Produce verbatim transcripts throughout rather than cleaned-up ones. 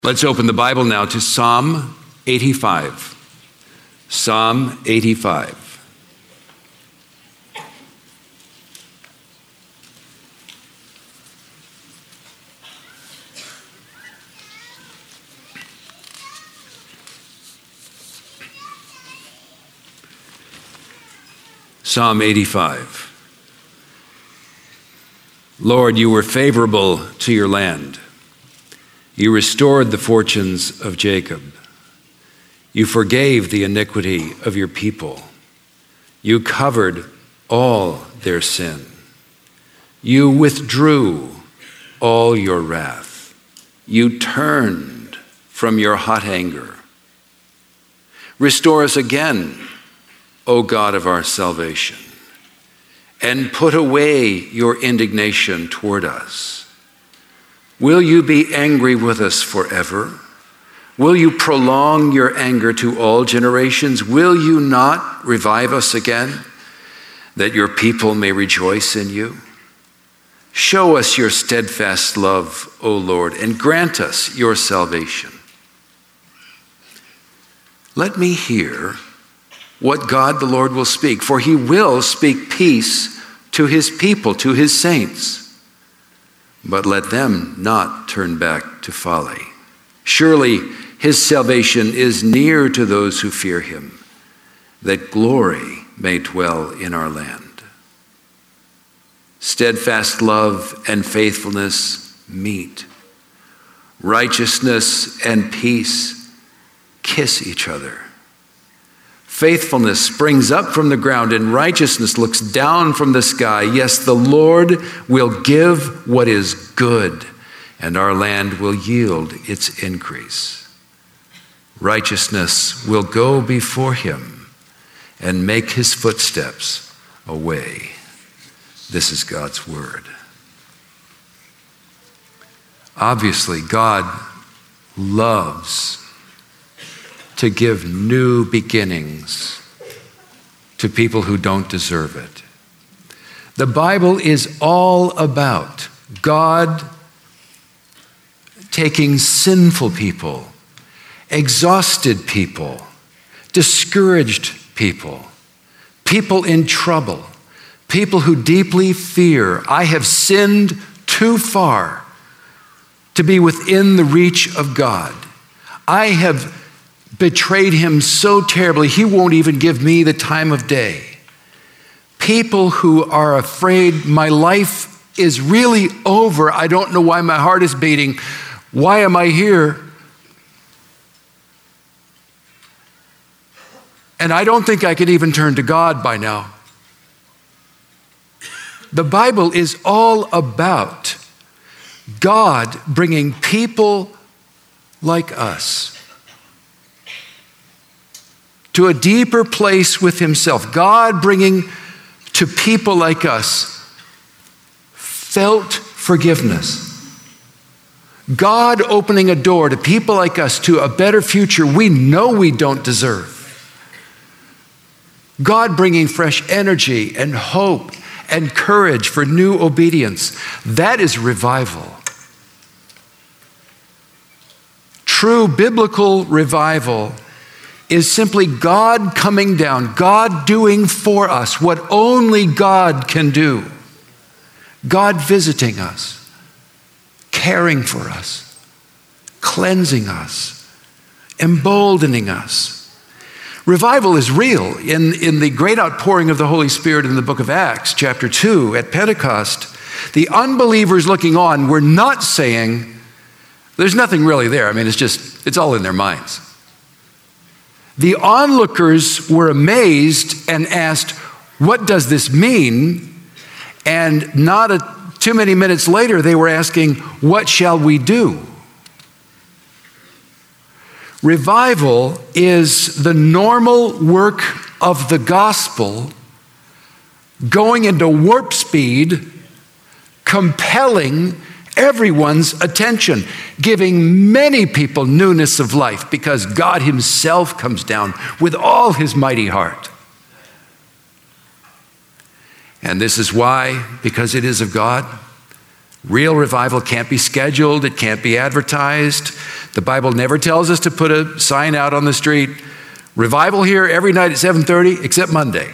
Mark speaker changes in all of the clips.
Speaker 1: Let's open the Bible now to Psalm eighty-five. Psalm eighty-five. Psalm eighty-five. Lord, you were favorable to your land. You restored the fortunes of Jacob. You forgave the iniquity of your people. You covered all their sin. You withdrew all your wrath. You turned from your hot anger. Restore us again, O God of our salvation, and put away your indignation toward us. Will you be angry with us forever? Will you prolong your anger to all generations? Will you not revive us again, that your people may rejoice in you? Show us your steadfast love, O Lord, and grant us your salvation. Let me hear what God the Lord will speak, for he will speak peace to his people, to his saints. But let them not turn back to folly. Surely his salvation is near to those who fear him, that glory may dwell in our land. Steadfast love and faithfulness meet. Righteousness and peace kiss each other. Faithfulness springs up from the ground, and righteousness looks down from the sky. Yes, the Lord will give what is good, and our land will yield its increase. Righteousness will go before him and make his footsteps a way. This is God's word. Obviously, God loves to give new beginnings to people who don't deserve it. The Bible is all about God taking sinful people, exhausted people, discouraged people, people in trouble, people who deeply fear, I have sinned too far to be within the reach of God. I have betrayed him so terribly, he won't even give me the time of day. People who are afraid my life is really over. I don't know why my heart is beating. Why am I here? And I don't think I could even turn to God by now. The Bible is all about God bringing people like us to a deeper place with himself. God bringing to people like us felt forgiveness. God opening a door to people like us to a better future we know we don't deserve. God bringing fresh energy and hope and courage for new obedience. That is revival. True biblical revival is simply God coming down, God doing for us what only God can do. God visiting us, caring for us, cleansing us, emboldening us. Revival is real. In, in the great outpouring of the Holy Spirit in the book of Acts, chapter two, at Pentecost, the unbelievers looking on were not saying, there's nothing really there. I mean, it's just, it's all in their minds. The onlookers were amazed and asked, what does this mean? And not a, too many minutes later, they were asking, what shall we do? Revival is the normal work of the gospel going into warp speed, compelling everyone's attention, giving many people newness of life because God himself comes down with all his mighty heart. And this is why, because it is of God, Real revival can't be scheduled. It can't be advertised. The Bible never tells us to put a sign out on the street, revival here every night at seven thirty, except Monday.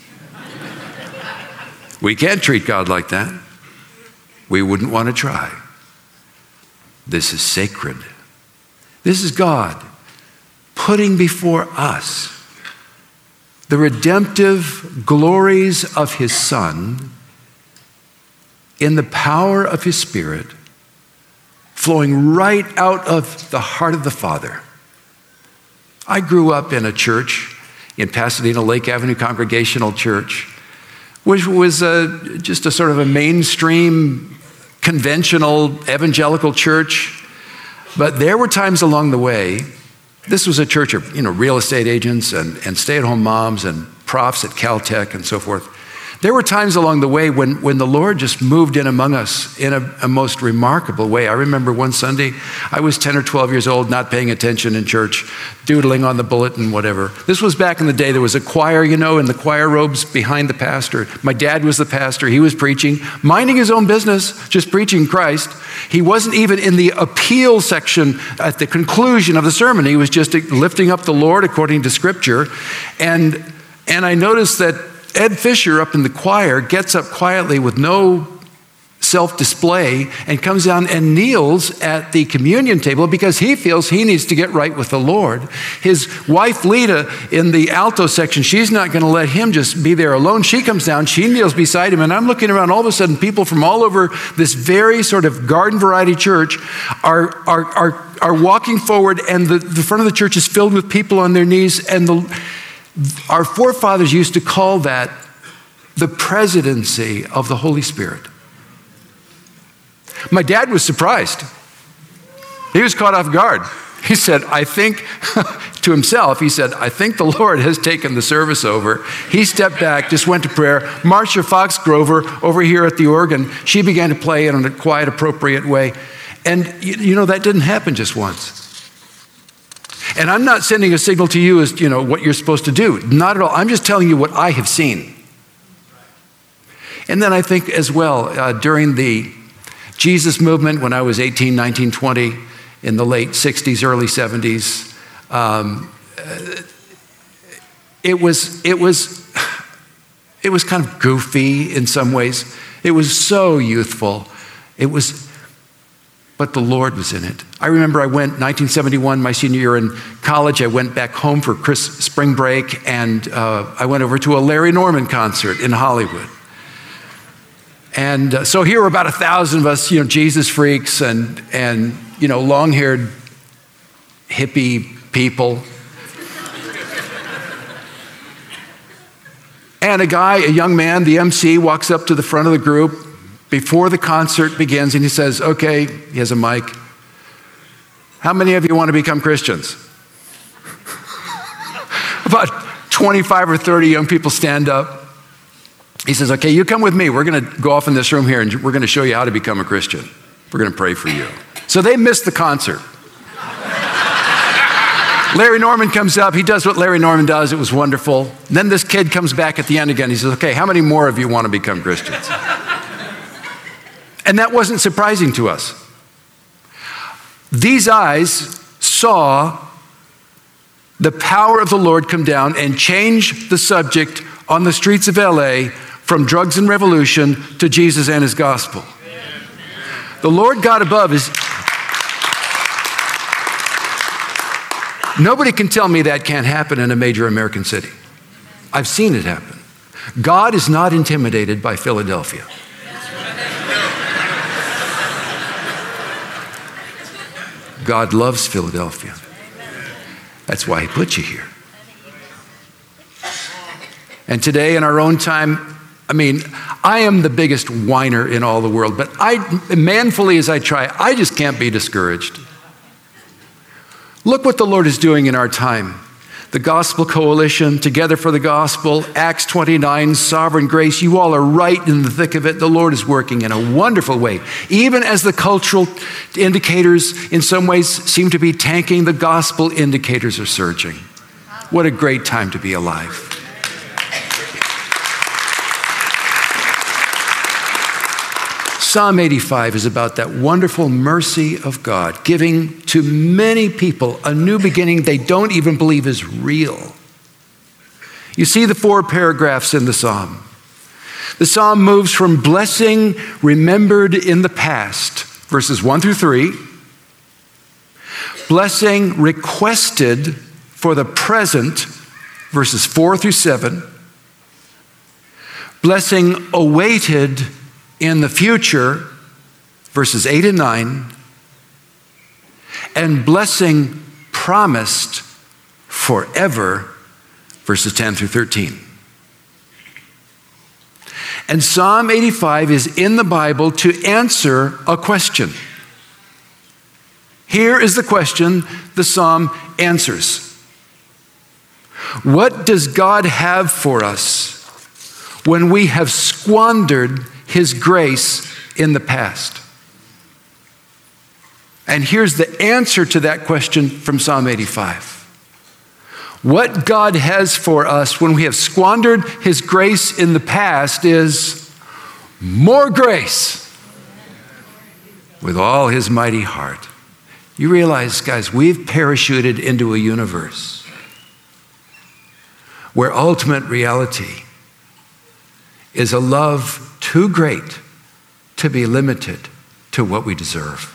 Speaker 1: We can't treat God like that. We wouldn't want to try. This is sacred. This is God putting before us the redemptive glories of his Son in the power of his Spirit, flowing right out of the heart of the Father. I grew up in a church in Pasadena, Lake Avenue Congregational Church, which was a, just a sort of a mainstream, conventional, evangelical church. But there were times along the way, this was a church of, you know, real estate agents and, and stay-at-home moms and profs at Caltech and so forth. There were times along the way when, when the Lord just moved in among us in a, a most remarkable way. I remember one Sunday, I was ten or twelve years old, not paying attention in church, doodling on the bulletin, whatever. This was back in the day. There was a choir, you know, in the choir robes behind the pastor. My dad was the pastor. He was preaching, minding his own business, just preaching Christ. He wasn't even in the appeal section at the conclusion of the sermon. He was just lifting up the Lord according to Scripture. And, and I noticed that Ed Fisher up in the choir gets up quietly with no self-display and comes down and kneels at the communion table because he feels he needs to get right with the Lord. His wife, Lita, in the alto section, she's not going to let him just be there alone. She comes down, she kneels beside him, and I'm looking around. All of a sudden, people from all over this very sort of garden variety church are, are, are, are walking forward, and the, the front of the church is filled with people on their knees, and the our forefathers used to call that the presidency of the Holy Spirit. My dad was surprised. He was caught off guard. He said, I think, to himself, he said, I think the Lord has taken the service over. He stepped back, just went to prayer. Marcia Foxgrover over here at the organ, she began to play in a quiet, appropriate way. And you, you know, that didn't happen just once. And I'm not sending a signal to you as, you know, what you're supposed to do. Not at all. I'm just telling you what I have seen. And then I think as well, uh, during the Jesus movement, when I was eighteen, nineteen, twenty, in the late sixties, early seventies, um, it was, it was, it was kind of goofy in some ways. It was so youthful. It was, but the Lord was in it. I remember I went, nineteen seventy-one, my senior year in college, I went back home for Chris, spring break, and uh, I went over to a Larry Norman concert in Hollywood. And uh, so here were about a thousand of us, you know, Jesus freaks and, and you know, long-haired hippie people. And a guy, a young man, the M C, walks up to the front of the group before the concert begins, and he says, okay, he has a mic. How many of you want to become Christians? About twenty-five or thirty young people stand up. He says, okay, you come with me. We're going to go off in this room here, and we're going to show you how to become a Christian. We're going to pray for you. So they missed the concert. Larry Norman comes up. He does what Larry Norman does. It was wonderful. And then this kid comes back at the end again. He says, okay, how many more of you want to become Christians? And that wasn't surprising to us. These eyes saw the power of the Lord come down and change the subject on the streets of L A from drugs and revolution to Jesus and his gospel. The Lord God above is... Nobody can tell me that can't happen in a major American city. I've seen it happen. God is not intimidated by Philadelphia. God loves Philadelphia. That's why he put you here. And today in our own time, I mean, I am the biggest whiner in all the world, but I, manfully as I try, I just can't be discouraged. Look what the Lord is doing in our time. The Gospel Coalition, Together for the Gospel, Acts twenty-nine, Sovereign Grace, you all are right in the thick of it. The Lord is working in a wonderful way. Even as the cultural indicators in some ways seem to be tanking, the gospel indicators are surging. What a great time to be alive. Psalm eighty-five is about that wonderful mercy of God, giving to many people a new beginning they don't even believe is real. You see the four paragraphs in the psalm. The psalm moves from blessing remembered in the past, verses one through three, blessing requested for the present, verses four through seven, blessing awaited in the future, verses eight and nine, and blessing promised forever, verses ten through thirteen. And Psalm eighty-five is in the Bible to answer a question. Here is the question the psalm answers. What does God have for us when we have squandered His grace in the past? And here's the answer to that question from Psalm eighty-five. What God has for us when we have squandered His grace in the past is more grace with all His mighty heart. You realize, guys, we've parachuted into a universe where ultimate reality is a love too great to be limited to what we deserve.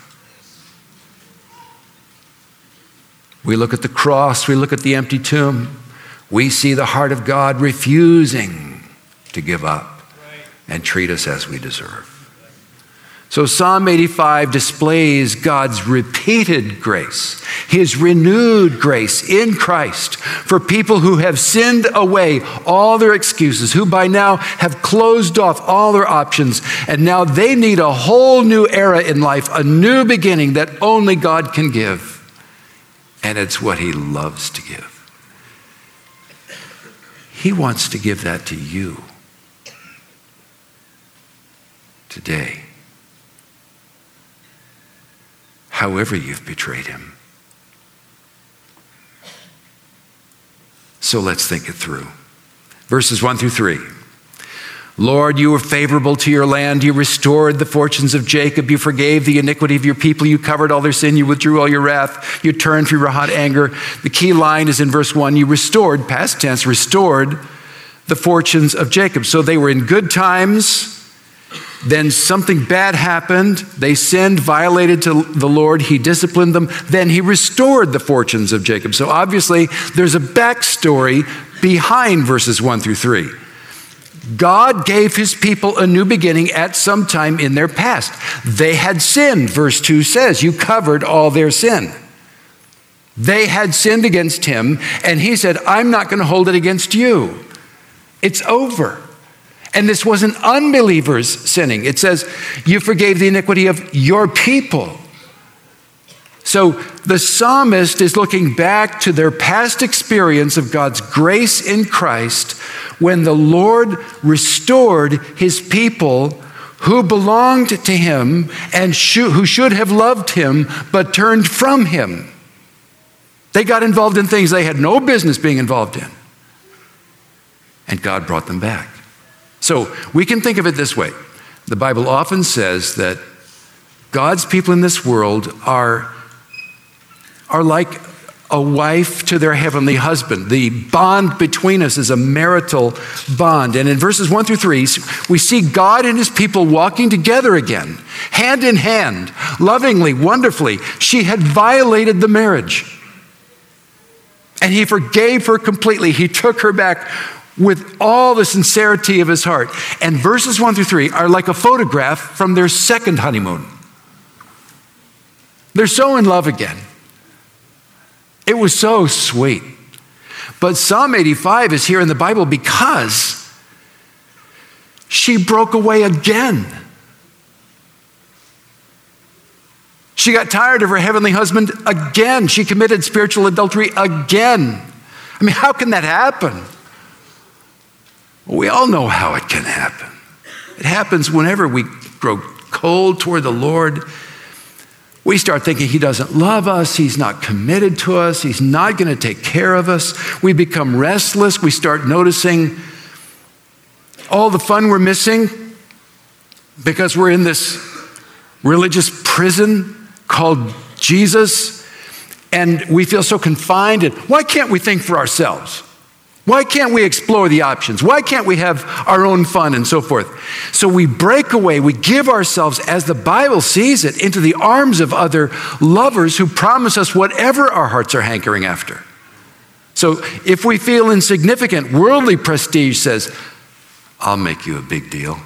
Speaker 1: We look at the cross, we look at the empty tomb, we see the heart of God refusing to give up and treat us as we deserve. So Psalm eighty-five displays God's repeated grace, His renewed grace in Christ for people who have sinned away all their excuses, who by now have closed off all their options, and now they need a whole new era in life, a new beginning that only God can give. And it's what He loves to give. He wants to give that to you today. However you've betrayed Him. So let's think it through. Verses one through three. Lord, you were favorable to your land. You restored the fortunes of Jacob. You forgave the iniquity of your people. You covered all their sin. You withdrew all your wrath. You turned from your hot anger. The key line is in verse one. You restored, past tense, restored the fortunes of Jacob. So they were in good times. Then something bad happened. They sinned, violated to the Lord. He disciplined them. Then He restored the fortunes of Jacob. So obviously there's a backstory behind verses one through three. God gave His people a new beginning at some time in their past. They had sinned, verse two says. You covered all their sin. They had sinned against Him, and He said, I'm not going to hold it against you. It's over. And this wasn't unbelievers sinning. It says, you forgave the iniquity of your people. So the psalmist is looking back to their past experience of God's grace in Christ when the Lord restored His people who belonged to Him and who should have loved Him but turned from Him. They got involved in things they had no business being involved in. And God brought them back. So we can think of it this way. The Bible often says that God's people in this world are, are like a wife to their heavenly husband. The bond between us is a marital bond. And in verses one through three, we see God and His people walking together again, hand in hand, lovingly, wonderfully. She had violated the marriage. And He forgave her completely. He took her back with all the sincerity of His heart. And verses one through three are like a photograph from their second honeymoon. They're so in love again. It was so sweet. But Psalm eighty-five is here in the Bible because she broke away again. She got tired of her heavenly husband again. She committed spiritual adultery again. I mean, how can that happen? We all know how it can happen. It happens whenever we grow cold toward the Lord. We start thinking He doesn't love us. He's not committed to us. He's not going to take care of us. We become restless. We start noticing all the fun we're missing because we're in this religious prison called Jesus, and we feel so confined. And why can't we think for ourselves? Why can't we explore the options? Why can't we have our own fun and so forth? So we break away, we give ourselves, as the Bible sees it, into the arms of other lovers who promise us whatever our hearts are hankering after. So if we feel insignificant, worldly prestige says, I'll make you a big deal.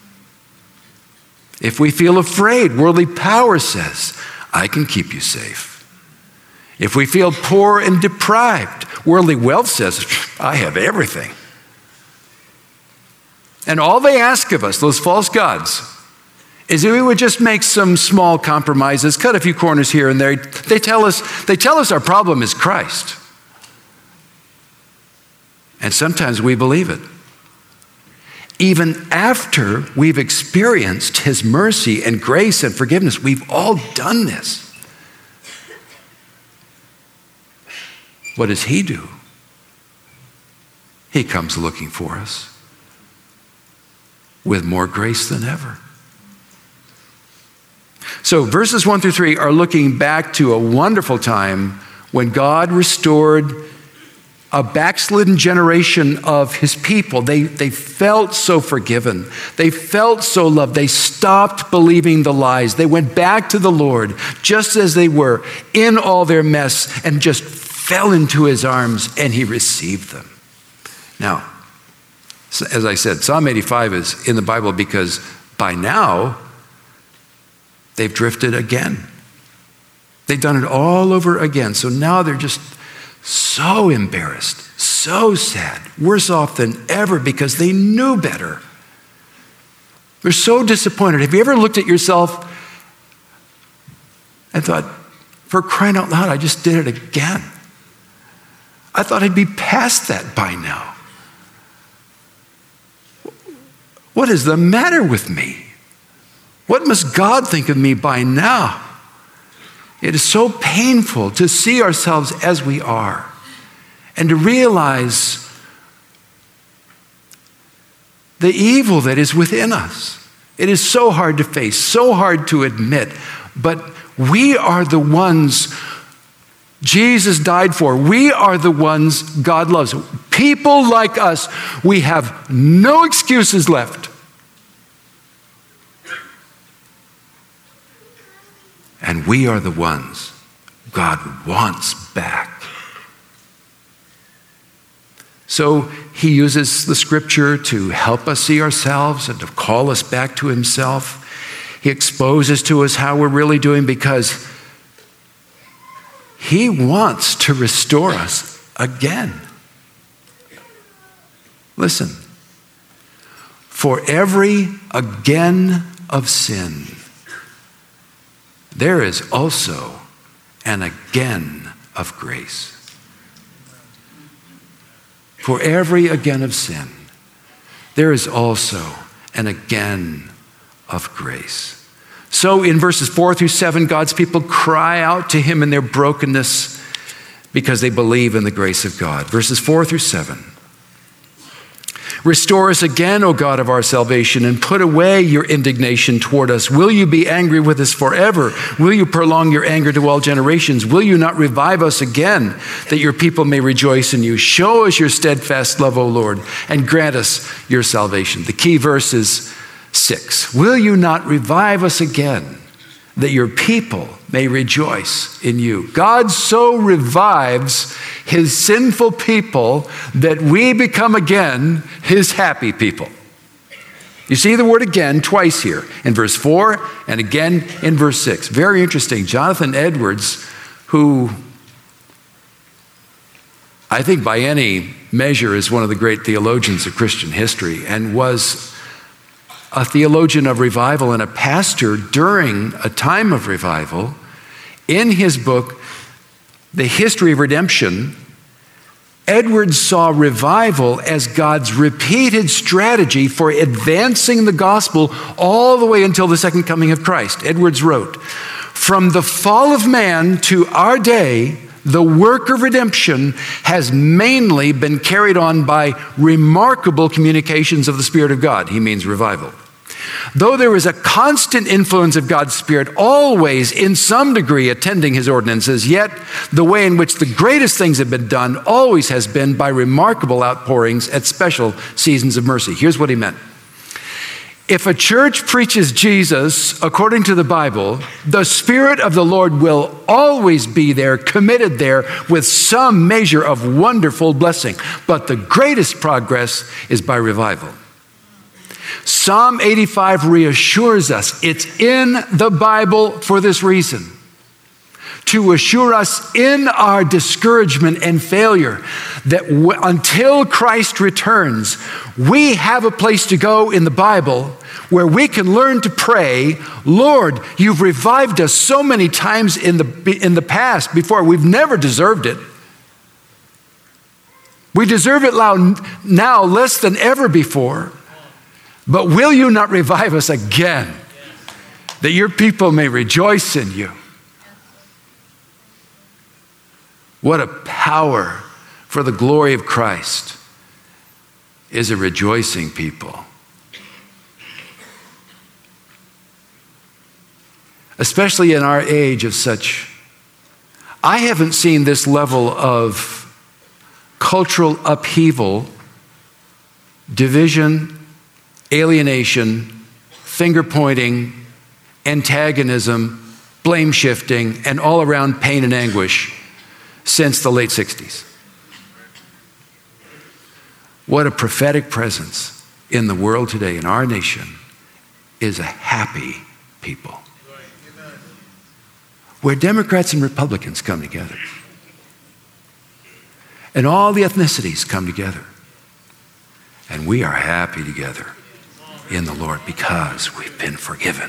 Speaker 1: If we feel afraid, worldly power says, I can keep you safe. If we feel poor and deprived, worldly wealth says, I have everything. And all they ask of us, those false gods, is that we would just make some small compromises, cut a few corners here and there. They tell us, they tell us our problem is Christ. And sometimes we believe it. Even after we've experienced his mercy and grace and forgiveness, we've all done this. What does he do? He comes looking for us with more grace than ever. So verses one through three are looking back to a wonderful time when God restored a backslidden generation of his people. They, they felt so forgiven. They felt so loved. They stopped believing the lies. They went back to the Lord just as they were in all their mess and just fell into his arms, and he received them. Now, as I said, Psalm eighty-five is in the Bible because by now they've drifted again. They've done it all over again. So now they're just so embarrassed, so sad, worse off than ever because they knew better. They're so disappointed. Have you ever looked at yourself and thought, for crying out loud, I just did it again? I thought I'd be past that by now. What is the matter with me? What must God think of me by now? It is so painful to see ourselves as we are and to realize the evil that is within us. It is so hard to face, so hard to admit, but we are the ones Jesus died for. We are the ones God loves. People like us, we have no excuses left. And we are the ones God wants back. So he uses the scripture to help us see ourselves and to call us back to himself. He exposes to us how we're really doing because he wants to restore us again. Listen, for every again of sin, there is also an again of grace. For every again of sin, there is also an again of grace. So in verses four through seven, God's people cry out to him in their brokenness because they believe in the grace of God. Verses four through seven. Restore us again, O God of our salvation, and put away your indignation toward us. Will you be angry with us forever? Will you prolong your anger to all generations? Will you not revive us again, that your people may rejoice in you? Show us your steadfast love, O Lord, and grant us your salvation. The key verse is six. Will you not revive us again, that your people may rejoice in you? God so revives his sinful people that we become again his happy people. You see the word again twice here, in verse four and again in verse six. Very interesting. Jonathan Edwards, who I think by any measure is one of the great theologians of Christian history and was a theologian of revival and a pastor during a time of revival, in his book, The History of Redemption, Edwards saw revival as God's repeated strategy for advancing the gospel all the way until the second coming of Christ. Edwards wrote, "From the fall of man to our day, the work of redemption has mainly been carried on by remarkable communications of the Spirit of God." He means revival. Though there is a constant influence of God's Spirit always in some degree attending his ordinances, yet the way in which the greatest things have been done always has been by remarkable outpourings at special seasons of mercy. Here's what he meant. If a church preaches Jesus according to the Bible, the Spirit of the Lord will always be there, committed there with some measure of wonderful blessing. But the greatest progress is by revival. Psalm eighty-five reassures us it's in the Bible for this reason. To assure us in our discouragement and failure that w- until Christ returns, we have a place to go in the Bible where we can learn to pray, Lord, you've revived us so many times in the, in the past before. We've never deserved it. We deserve it now less than ever before. But will you not revive us again, that your people may rejoice in you? What a power for the glory of Christ is a rejoicing people. Especially in our age of such, I haven't seen this level of cultural upheaval, division, alienation, finger pointing, antagonism, blame shifting, and all around pain and anguish since the late sixties. What a prophetic presence in the world today, in our nation, is a happy people. Where Democrats and Republicans come together. And all the ethnicities come together. And we are happy together in the Lord because we've been forgiven.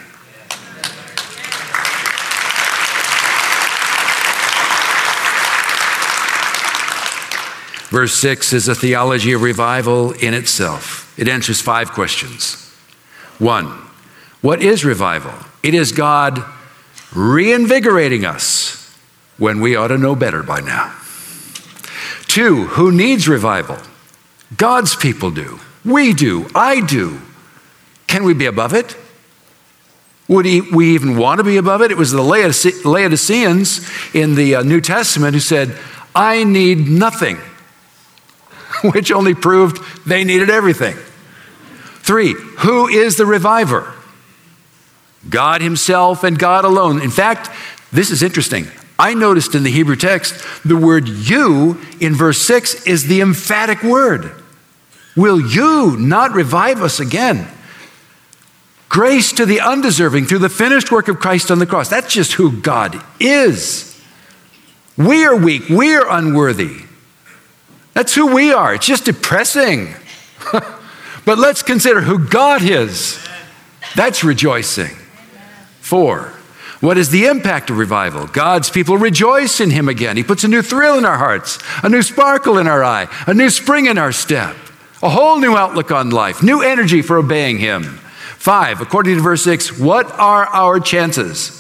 Speaker 1: Verse six is a theology of revival in itself. It answers five questions. One, what is revival? It is God reinvigorating us when we ought to know better by now. Two, who needs revival? God's people do. We do. I do. Can we be above it? Would we even want to be above it? It was the Laodiceans in the New Testament who said, I need nothing, which only proved they needed everything. Three, who is the reviver? God himself and God alone. In fact, this is interesting. I noticed in the Hebrew text, the word you in verse six is the emphatic word. Will you not revive us again? Grace to the undeserving through the finished work of Christ on the cross. That's just who God is. We are weak. We are unworthy. That's who we are. It's just depressing. But let's consider who God is. That's rejoicing. Four, what is the impact of revival? God's people rejoice in him again. He puts a new thrill in our hearts, a new sparkle in our eye, a new spring in our step, a whole new outlook on life, new energy for obeying him. Five, according to verse six, what are our chances?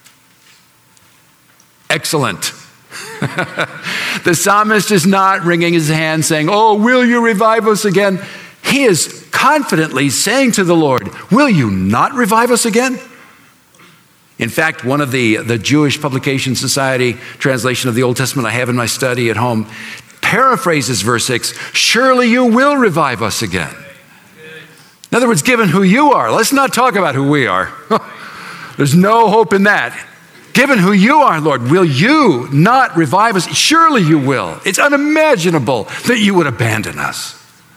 Speaker 1: Excellent. The psalmist is not wringing his hand saying, oh, will you revive us again? He is confidently saying to the Lord, will you not revive us again? In fact, one of the, the Jewish Publication Society translation of the Old Testament I have in my study at home paraphrases verse six, surely you will revive us again. In other words, given who you are, let's not talk about who we are. There's no hope in that. Given who you are, Lord, will you not revive us? Surely you will. It's unimaginable that you would abandon us.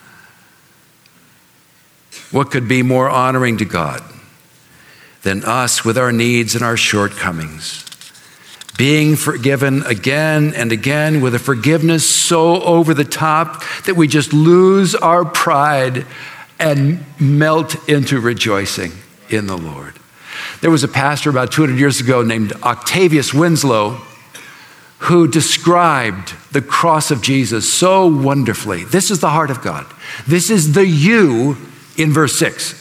Speaker 1: What could be more honoring to God than us with our needs and our shortcomings, being forgiven again and again with a forgiveness so over the top that we just lose our pride and melt into rejoicing in the Lord. There was a pastor about two hundred years ago named Octavius Winslow who described the cross of Jesus so wonderfully. This is the heart of God. This is the you in verse six.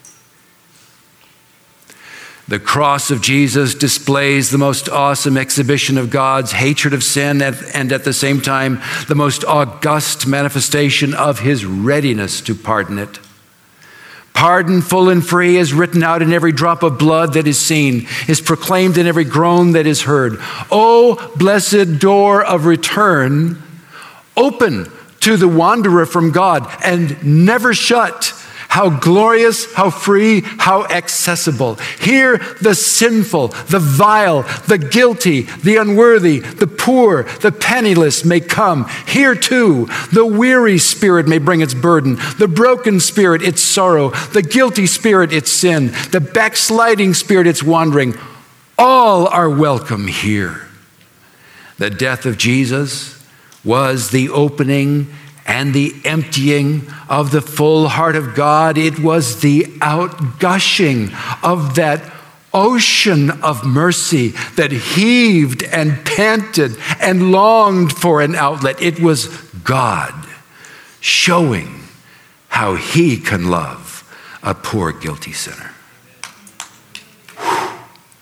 Speaker 1: The cross of Jesus displays the most awesome exhibition of God's hatred of sin and at the same time, the most august manifestation of his readiness to pardon it. Pardon full and free is written out in every drop of blood that is seen, is proclaimed in every groan that is heard. O blessed door of return, open to the wanderer from God and never shut. How glorious, how free, how accessible. Here the sinful, the vile, the guilty, the unworthy, the poor, the penniless may come. Here too the weary spirit may bring its burden, the broken spirit its sorrow, the guilty spirit its sin, the backsliding spirit its wandering. All are welcome here. The death of Jesus was the opening and the emptying of the full heart of God. It was the outgushing of that ocean of mercy that heaved and panted and longed for an outlet. It was God showing how he can love a poor, guilty sinner. Whew.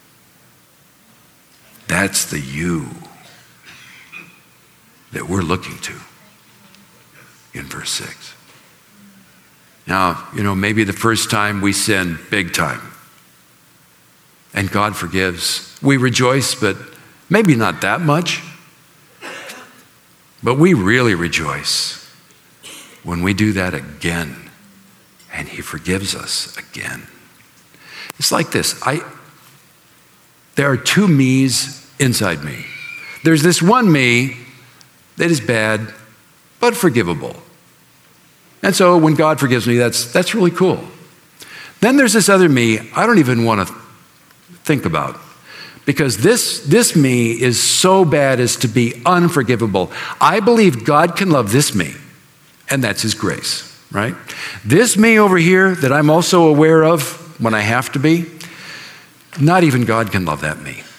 Speaker 1: That's the you that we're looking to in verse six. Now, you know, maybe the first time we sin big time and God forgives. We rejoice, but maybe not that much. But we really rejoice when we do that again and he forgives us again. It's like this. I, there are two me's inside me. There's this one me that is bad, but forgivable. And so when God forgives me, that's, that's really cool. Then there's this other me I don't even want to think about, because this, this me is so bad as to be unforgivable. I believe God can love this me, and that's his grace, right? This me over here that I'm also aware of when I have to be, not even God can love that me.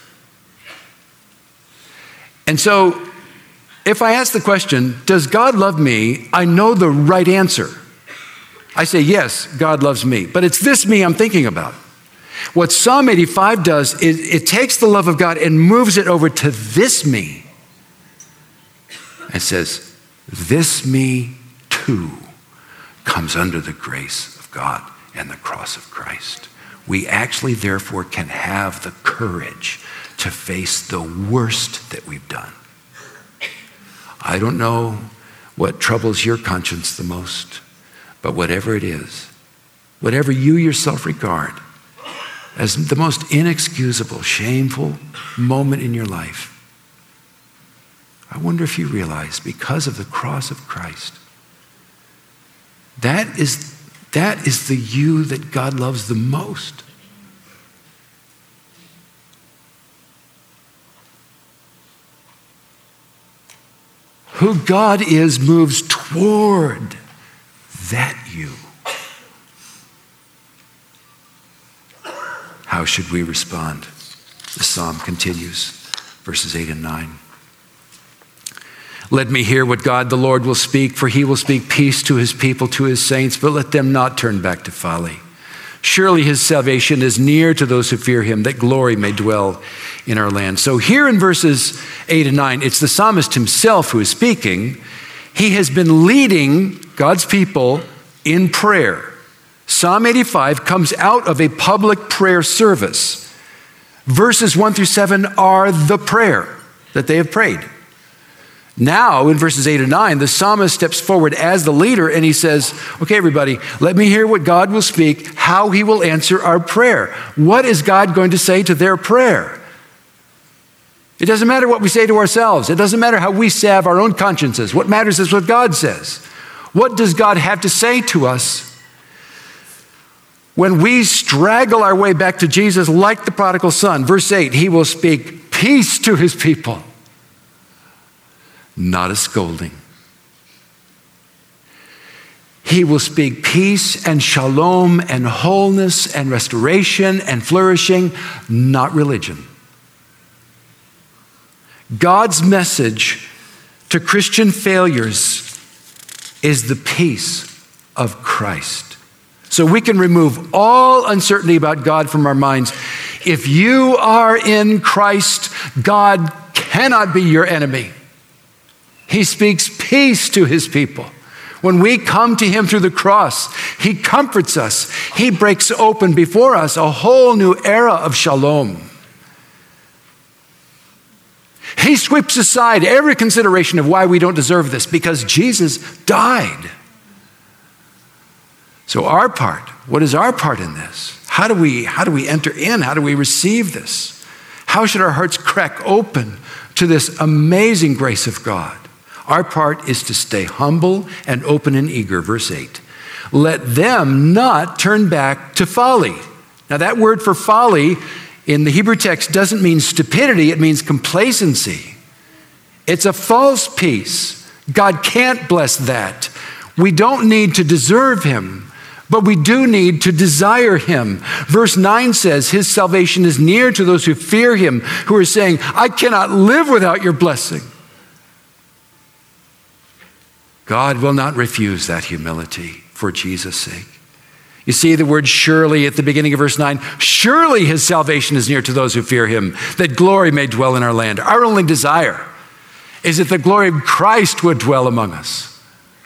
Speaker 1: And so if I ask the question, does God love me? I know the right answer. I say, yes, God loves me. But it's this me I'm thinking about. What Psalm eighty-five does is it takes the love of God and moves it over to this me. And says, this me too comes under the grace of God and the cross of Christ. We actually, therefore, can have the courage to face the worst that we've done. I don't know what troubles your conscience the most, but whatever it is, whatever you yourself regard as the most inexcusable, shameful moment in your life, I wonder if you realize, because of the cross of Christ, that is, that is the you that God loves the most. Who God is moves toward that you. How should we respond? The psalm continues, verses eight and nine. Let me hear what God the Lord will speak, for he will speak peace to his people, to his saints, but let them not turn back to folly. Surely his salvation is near to those who fear him, that glory may dwell in our land. So here in verses eight and nine, it's the psalmist himself who is speaking. He has been leading God's people in prayer. Psalm eighty-five comes out of a public prayer service. Verses one through seven are the prayer that they have prayed. Now, in verses eight and nine, the psalmist steps forward as the leader and he says, okay, everybody, let me hear what God will speak, how he will answer our prayer. What is God going to say to their prayer? It doesn't matter what we say to ourselves. It doesn't matter how we salve our own consciences. What matters is what God says. What does God have to say to us when we straggle our way back to Jesus like the prodigal son? Verse eight, he will speak peace to his people. Not a scolding. He will speak peace and shalom and wholeness and restoration and flourishing, not religion. God's message to Christian failures is the peace of Christ. So we can remove all uncertainty about God from our minds. If you are in Christ, God cannot be your enemy. He speaks peace to his people. When we come to him through the cross, he comforts us. He breaks open before us a whole new era of shalom. He sweeps aside every consideration of why we don't deserve this because Jesus died. So our part, what is our part in this? How do we, how do we enter in? How do we receive this? How should our hearts crack open to this amazing grace of God? Our part is to stay humble and open and eager. Verse eight. Let them not turn back to folly. Now that word for folly in the Hebrew text doesn't mean stupidity, it means complacency. It's a false peace. God can't bless that. We don't need to deserve him, but we do need to desire him. Verse nine says, his salvation is near to those who fear him, who are saying, I cannot live without your blessing. God will not refuse that humility for Jesus' sake. You see the word surely at the beginning of verse nine. Surely his salvation is near to those who fear him, that glory may dwell in our land. Our only desire is that the glory of Christ would dwell among us.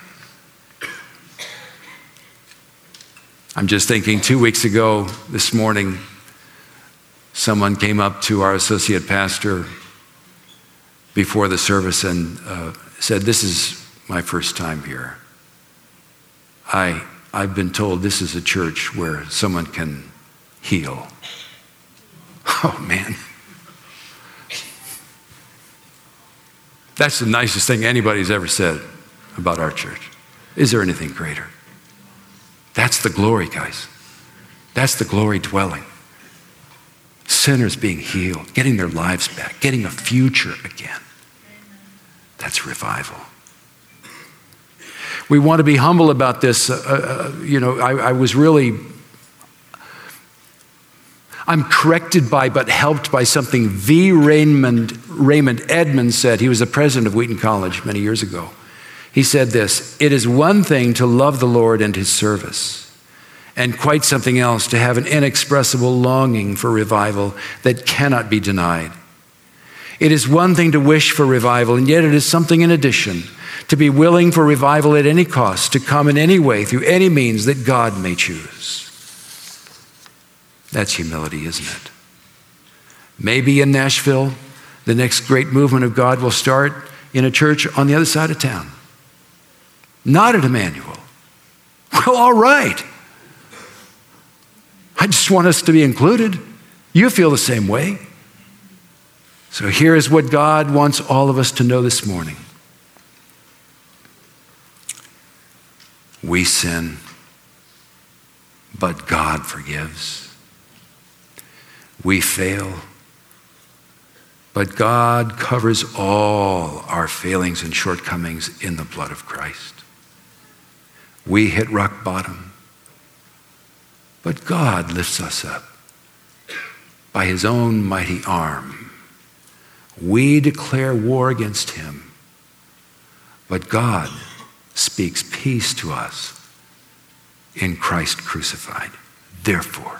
Speaker 1: I'm just thinking two weeks ago this morning, someone came up to our associate pastor before the service and uh, said, this is my first time here. I, I've been told this is a church where someone can heal. Oh, man. That's the nicest thing anybody's ever said about our church. Is there anything greater? That's the glory, guys. That's the glory dwelling. Sinners being healed, getting their lives back, getting a future again. That's revival. We want to be humble about this. Uh, uh, you know, I, I was really, I'm corrected by, but helped by something V. Raymond, Raymond Edmonds said. He was the president of Wheaton College many years ago. He said this, it is one thing to love the Lord and his service, and quite something else to have an inexpressible longing for revival that cannot be denied. It is one thing to wish for revival, and yet it is something in addition to be willing for revival at any cost, to come in any way, through any means that God may choose. That's humility, isn't it? Maybe in Nashville, the next great movement of God will start in a church on the other side of town. Not at Emmanuel. Well, all right. I just want us to be included. You feel the same way. So here is what God wants all of us to know this morning. We sin, but God forgives. We fail, but God covers all our failings and shortcomings in the blood of Christ. We hit rock bottom, but God lifts us up by his own mighty arm. We declare war against him, but God speaks peace to us in Christ crucified. Therefore,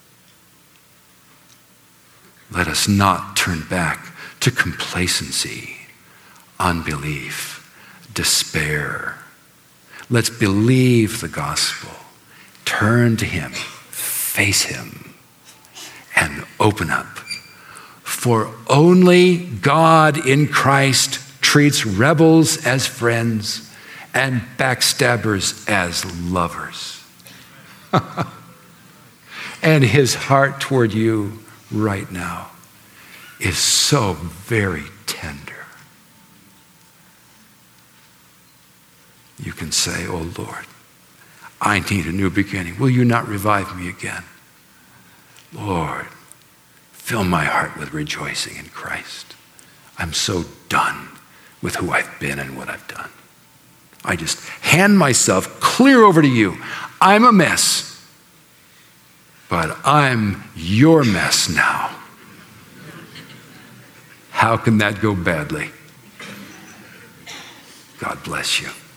Speaker 1: let us not turn back to complacency, unbelief, despair. Let's believe the gospel, turn to him, face him, and open up. For only God in Christ treats rebels as friends and backstabbers as lovers. And his heart toward you right now is so very tender. You can say, oh Lord, I need a new beginning. Will you not revive me again? Lord, fill my heart with rejoicing in Christ. I'm so done with who I've been and what I've done. I just hand myself clear over to you. I'm a mess, but I'm your mess now. How can that go badly? God bless you.